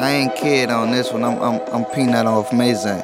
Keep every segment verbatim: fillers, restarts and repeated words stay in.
I ain't kid on this one, I'm, I'm, I'm Peanut off Mazan.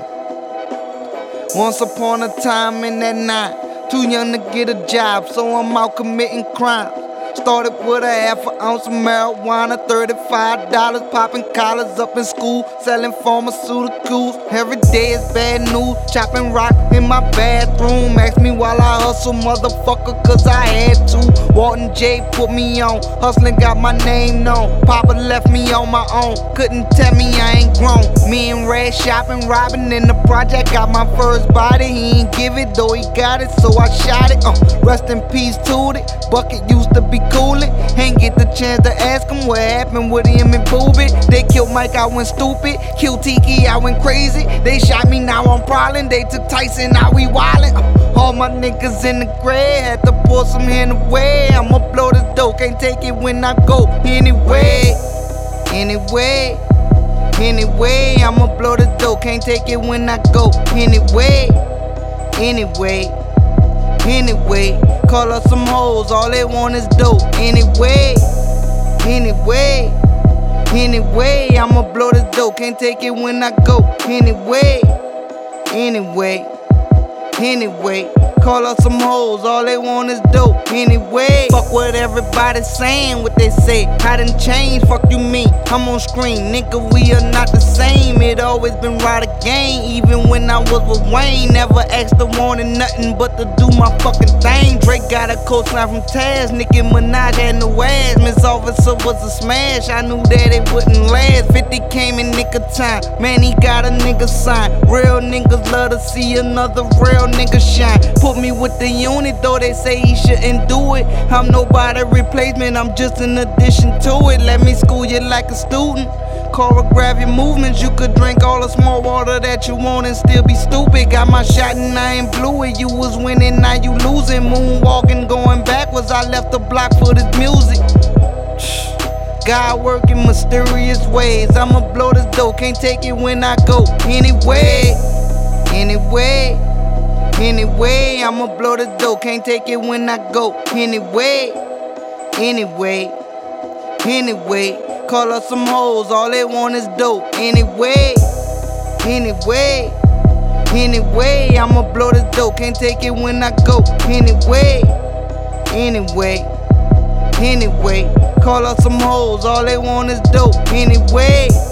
Once upon a time in that night, too young to get a job, so I'm out committing crimes. Started with a half an ounce of marijuana, thirty-five dollars, popping collars up in school, selling pharmaceuticals. Every day is bad news, chopping rock in my bathroom. Ask me while I hustle, motherfucker, cause I had to. Walton J put me on, hustling got my name known. Papa left me on my own, couldn't tell me I ain't grown. Me and Red shopping, robbing in the project, got my first body. He ain't give it, though he got it, so I shot it. Uh, rest in peace to it, Bucket used to be coolin'. Ain't get the chance to ask him what happened with him and Booby. They killed Mike, I went stupid. Killed Tiki, I went crazy. They shot me, now I'm prowling. They took Tyson, now we wildin'. Uh, all my niggas in the grave, had to pour some in away. I'ma blow this dope, can't take it when I go. Anyway, anyway, anyway, I'ma blow this dope, can't take it when I go. Anyway, anyway, anyway. Call up some hoes, all they want is dope. Anyway, anyway, anyway, I'ma blow this dope, can't take it when I go. Anyway, anyway, anyway, call up some hoes, all they want is dope. Anyway, fuck what everybody's saying, what they say. I done changed, fuck you mean, I'm on screen. Nigga, we are not the same, it always been right again. Even when I was with Wayne, never asked to wanted nothing but to do my fucking thing. Drake got a coastline from Taz, Nicki Minaj had no ass. Miss Officer was a smash, I knew that it wouldn't last. fifty came in nick of time, man he got a nigga sign. Real niggas love to see another real nigga shine. Put me with the unit, though they say he shouldn't do it. I'm nobody replacement, I'm just an addition to it. Let me school you like a student, choreograph your movements. You could drink all the small water that you want and still be stupid. Got my shot and I ain't blew it. You was winning, now you losing. Moonwalking, going backwards, I left the block for this music. God working mysterious ways. I'ma blow this dope, can't take it when I go. Anyway, anyway, anyway, I'ma blow this dope, can't take it when I go. Anyway, anyway, anyway, call up some hoes, all they want is dope. Anyway, anyway, anyway, I'ma blow this dope, can't take it when I go. Anyway, anyway, anyway, call up some hoes, all they want is dope. Anyway.